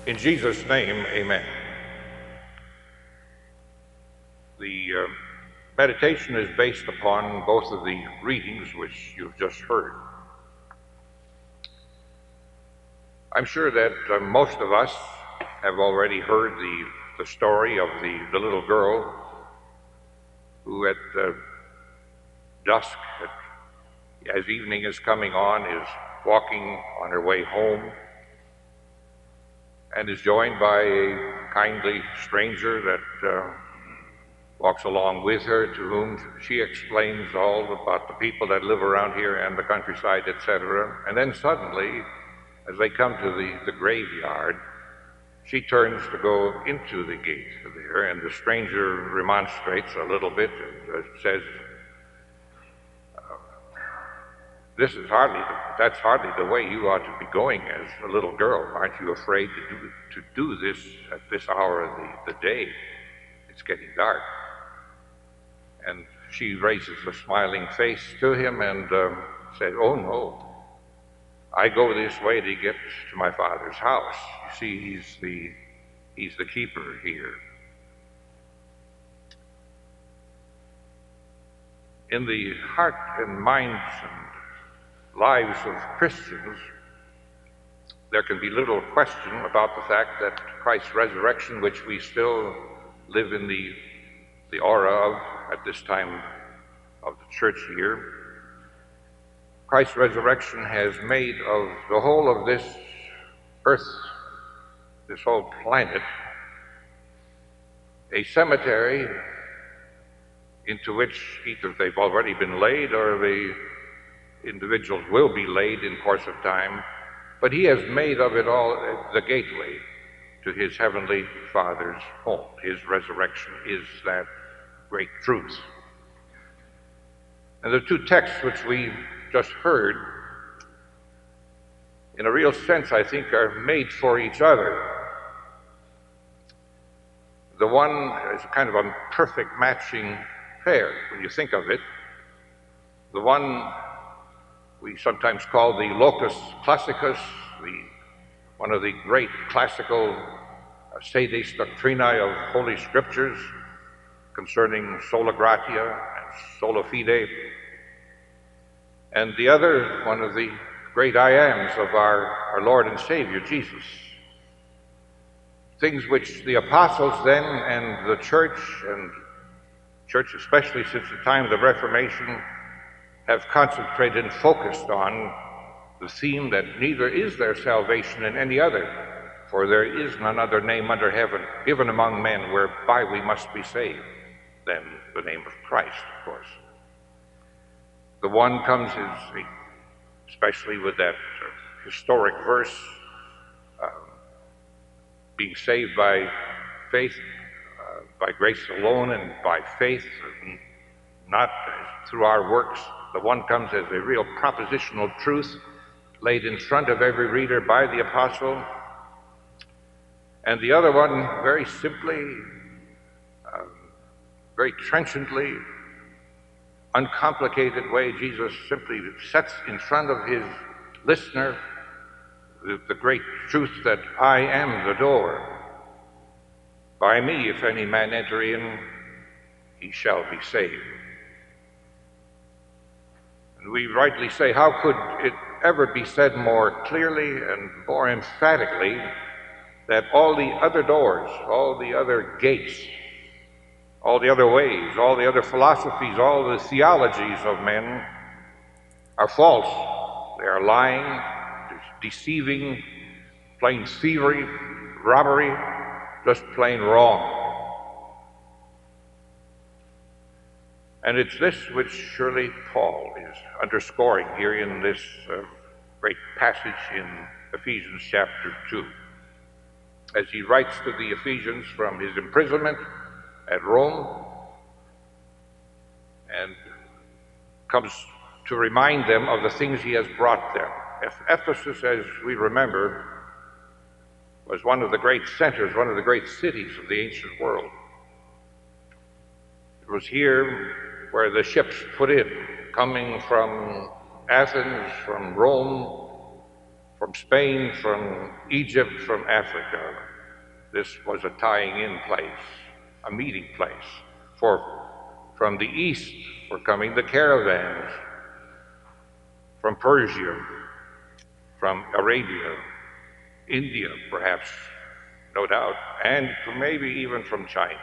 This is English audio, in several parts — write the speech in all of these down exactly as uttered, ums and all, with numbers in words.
In Jesus' name, amen. The uh, meditation is based upon both of the readings which you've just heard. I'm sure that uh, most of us have already heard the, the story of the, the little girl who at uh, dusk, at, as evening is coming on, is walking on her way home and is joined by a kindly stranger that uh, walks along with her, to whom she explains all about the people that live around here and the countryside, et cetera. And then suddenly, as they come to the, the graveyard, she turns to go into the gate there, and the stranger remonstrates a little bit and uh, says, uh, this is hardly, the, that's hardly the way you ought to be going as a little girl. Aren't you afraid to do, to do this at this hour of the, the day? It's getting dark. And she raises a smiling face to him and um, says, oh no, I go this way to get to my Father's house. You see, he's the, he's the keeper here. In the heart and minds and lives of Christians, there can be little question about the fact that Christ's resurrection, which we still live in the, the aura of at this time of the church year, Christ's resurrection has made of the whole of this earth, this whole planet, a cemetery into which either they've already been laid or the individuals will be laid in course of time, but he has made of it all the gateway to his heavenly Father's home. His resurrection is that great truth. And the two texts which we just heard, in a real sense, I think, are made for each other. The one is kind of a perfect matching pair when you think of it. The one we sometimes call the locus classicus, the, one of the great classical uh, sedes doctrinae of Holy Scriptures concerning sola gratia and sola fide, and the other, one of the great I ams of our, our Lord and Savior, Jesus. Things which the apostles then and the church, and church especially since the time of the Reformation, have concentrated and focused on the theme that neither is there salvation in any other, for there is none other name under heaven given among men whereby we must be saved than the name of Christ, of course. The one comes, is, especially with that uh, historic verse, uh, being saved by faith, uh, by grace alone and by faith, not through our works. The one comes as a real propositional truth laid in front of every reader by the apostle. And the other one, very simply, uh, very trenchantly, uncomplicated way, Jesus simply sets in front of his listener the, the great truth that I am the door. By me, if any man enter in, he shall be saved. And we rightly say, how could it ever be said more clearly and more emphatically that all the other doors, all the other gates, all the other ways, all the other philosophies, all the theologies of men are false. They are lying, deceiving, plain thievery, robbery, just plain wrong. And it's this which surely Paul is underscoring here in this uh, great passage in Ephesians chapter two. As he writes to the Ephesians from his imprisonment at Rome, and comes to remind them of the things he has brought them. Ephesus, as we remember, was one of the great centers, one of the great cities of the ancient world. It was here where the ships put in, coming from Athens, from Rome, from Spain, from Egypt, from Africa. This was a tying-in place, a meeting place. For from the east were coming the caravans, from Persia, from Arabia, India, perhaps, no doubt, and maybe even from China.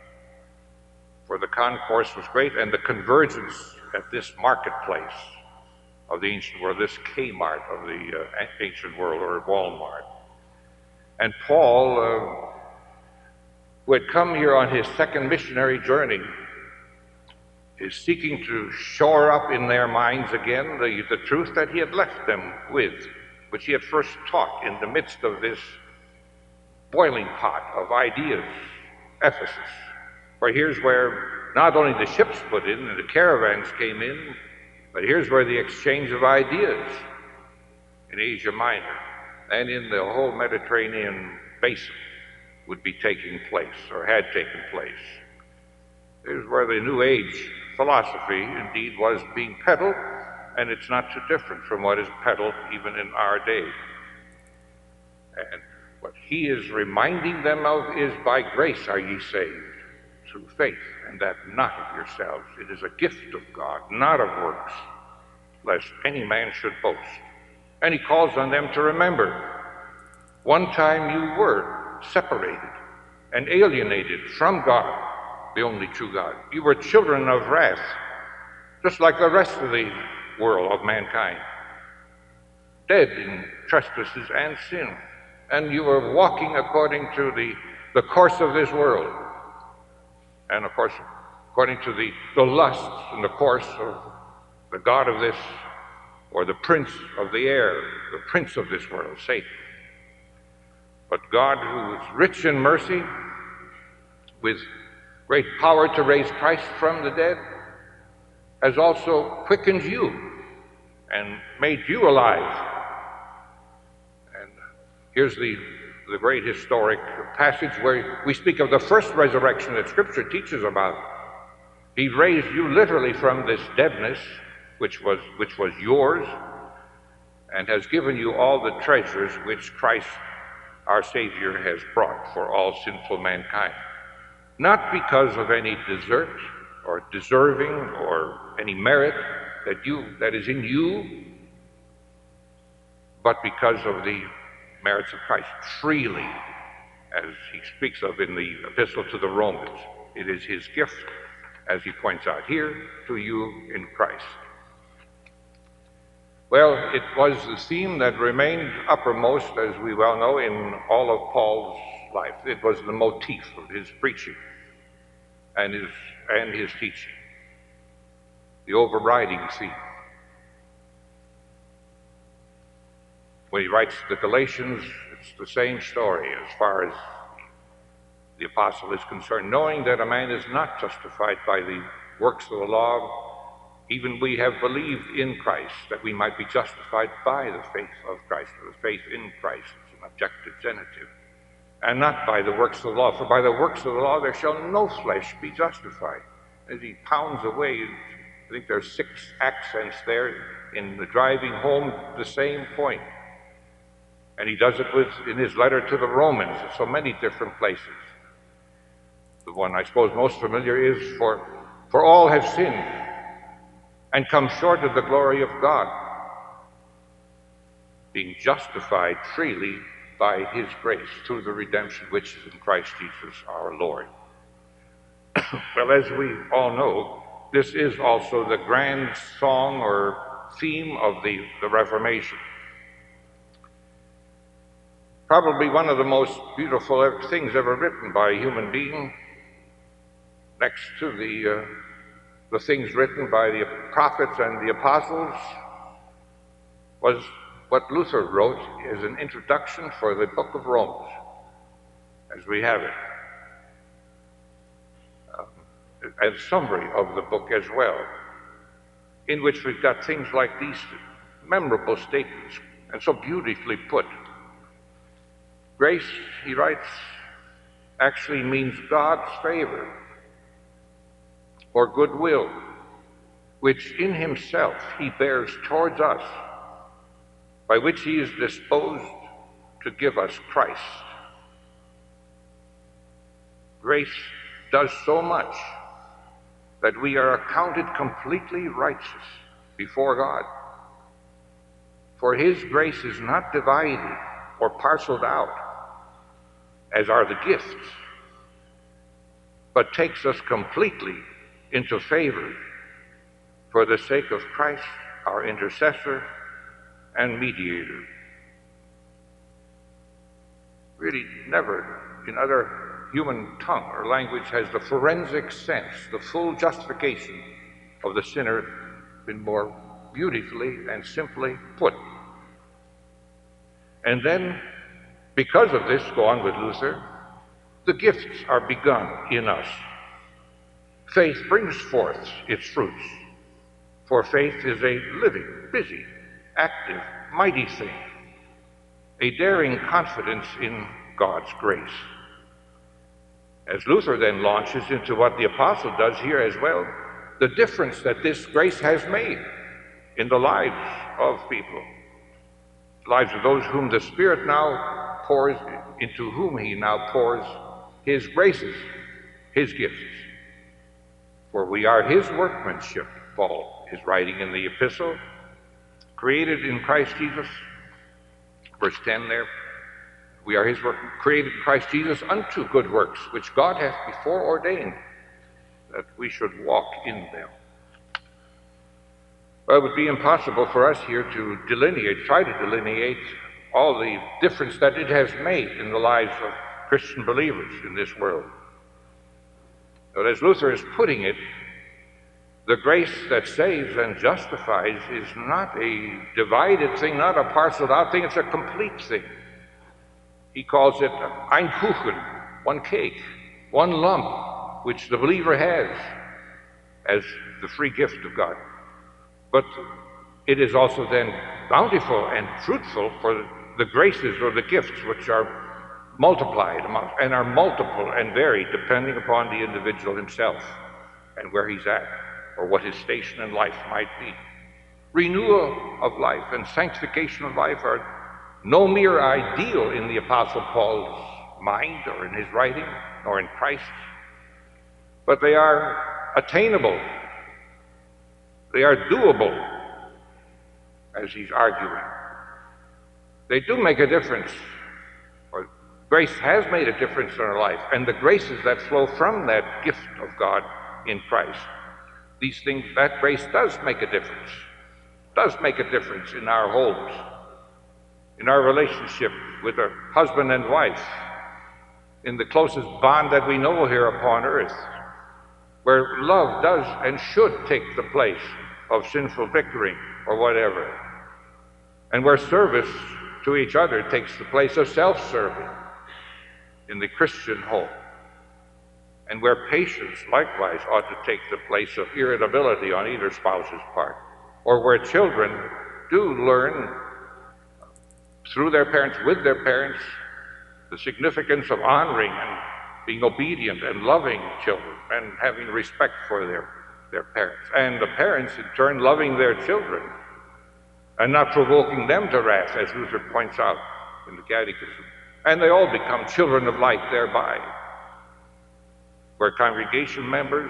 For the concourse was great, and the convergence at this marketplace of the ancient world, this Kmart of the uh, ancient world, or Walmart. And Paul, uh, who had come here on his second missionary journey, is seeking to shore up in their minds again the, the truth that he had left them with, which he had first taught in the midst of this boiling pot of ideas, Ephesus. For here's where not only the ships put in and the caravans came in, but here's where the exchange of ideas in Asia Minor and in the whole Mediterranean basin would be taking place, or had taken place. Here's where the New Age philosophy indeed was being peddled, and it's not too different from what is peddled even in our day. And what he is reminding them of is, by grace are ye saved, through faith, and that not of yourselves. It is a gift of God, not of works, lest any man should boast. And he calls on them to remember, one time you were separated and alienated from God, the only true God. You were children of wrath, just like the rest of the world of mankind, dead in trespasses and sin. And you were walking according to the, the course of this world. And of course, according to the, the lusts and the course of the god of this, or the prince of the air, the prince of this world, Satan. But God, who is rich in mercy, with great power to raise Christ from the dead, has also quickened you and made you alive. And here's the, the great historic passage where we speak of the first resurrection that Scripture teaches about. He raised you literally from this deadness, which was, which was yours, and has given you all the treasures which Christ, our Savior, has brought for all sinful mankind. Not because of any desert or deserving or any merit that you that is in you, but because of the merits of Christ, freely, as he speaks of in the epistle to the Romans. It is his gift, as he points out here, to you in Christ. Well, it was the theme that remained uppermost, as we well know, in all of Paul's life. It was the motif of his preaching and his, and his teaching, the overriding theme. When he writes the Galatians, it's the same story as far as the apostle is concerned, knowing that a man is not justified by the works of the law. Even we have believed in Christ, that we might be justified by the faith of Christ, or the faith in Christ. It's an objective genitive, and not by the works of the law. For by the works of the law there shall no flesh be justified. As he pounds away, I think there's six accents there in the driving home the same point. And he does it with in his letter to the Romans in so many different places. The one I suppose most familiar is, for, for all have sinned and come short of the glory of God, being justified freely by his grace through the redemption which is in Christ Jesus our Lord. Well, as we all know, this is also the grand song or theme of the, the Reformation. Probably one of the most beautiful things ever written by a human being, next to the uh, the things written by the prophets and the apostles, was what Luther wrote as an introduction for the book of Romans, as we have it, um, as a summary of the book as well, in which we've got things like these memorable statements, and so beautifully put. Grace, he writes, actually means God's favor or goodwill, which in himself he bears towards us by which he is disposed to give us Christ. Grace does so much that we are accounted completely righteous before God. For his grace is not divided or parceled out, as are the gifts, but takes us completely into favor for the sake of Christ, our intercessor and mediator. Really never in other human tongue or language has the forensic sense, the full justification of the sinner been more beautifully and simply put. And then, because of this, go on with Luther, the gifts are begun in us. Faith brings forth its fruits, for faith is a living, busy, active, mighty thing, a daring confidence in God's grace. As Luther then launches into what the apostle does here as well, the difference that this grace has made in the lives of people, lives of those whom the Spirit now pours, into whom he now pours his graces, his gifts. For we are his workmanship, Paul is writing in the epistle, created in Christ Jesus, verse ten there, we are his work, created in Christ Jesus unto good works, which God hath before ordained that we should walk in them. Well, it would be impossible for us here to delineate, try to delineate all the difference that it has made in the lives of Christian believers in this world. But as Luther is putting it, the grace that saves and justifies is not a divided thing, not a parceled out thing, it's a complete thing. He calls it ein Kuchen, one cake, one lump, which the believer has as the free gift of God. But it is also then bountiful and fruitful for the graces or the gifts which are multiplied and are multiple and varied depending upon the individual himself and where he's at or what his station in life might be. Renewal of life and sanctification of life are no mere ideal in the Apostle Paul's mind or in his writing nor in Christ's, but they are attainable. They are doable, as he's arguing. They do make a difference, or grace has made a difference in our life, and the graces that flow from that gift of God in Christ, these things, that grace does make a difference, does make a difference in our homes, in our relationship with our husband and wife, in the closest bond that we know here upon earth, where love does and should take the place of sinful bickering or whatever, and where service to each other takes the place of self-serving in the Christian home, and where patience likewise ought to take the place of irritability on either spouse's part, or where children do learn through their parents, with their parents, the significance of honoring and being obedient and loving children and having respect for their, their parents. And the parents, in turn, loving their children and not provoking them to wrath, as Luther points out in the Catechism. And they all become children of light thereby, where congregation members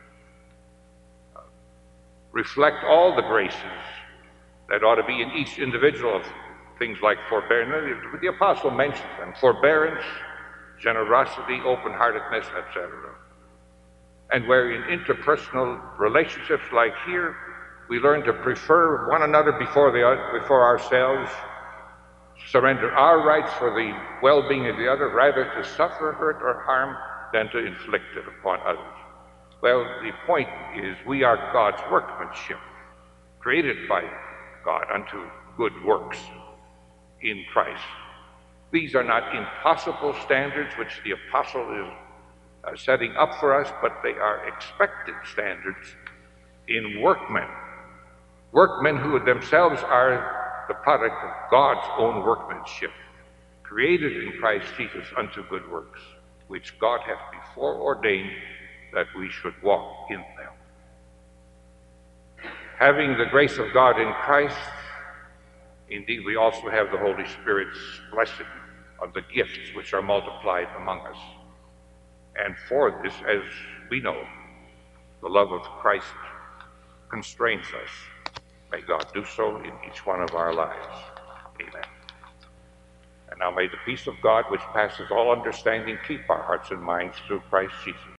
reflect all the graces that ought to be in each individual of things like forbearance. The apostle mentions them: forbearance, generosity, open-heartedness, et cetera. And where in interpersonal relationships like here, we learn to prefer one another before, the, before ourselves, surrender our rights for the well-being of the other, rather to suffer hurt or harm than to inflict it upon others. Well, the point is, we are God's workmanship, created by God unto good works in Christ. These are not impossible standards which the apostle is uh, setting up for us, but they are expected standards in workmen. Workmen who themselves are the product of God's own workmanship, created in Christ Jesus unto good works, which God hath before ordained that we should walk in them. Having the grace of God in Christ Indeed, we also have the Holy Spirit's blessing of the gifts which are multiplied among us. And for this, as we know, the love of Christ constrains us. May God do so in each one of our lives. Amen. And now may the peace of God, which passes all understanding, keep our hearts and minds through Christ Jesus.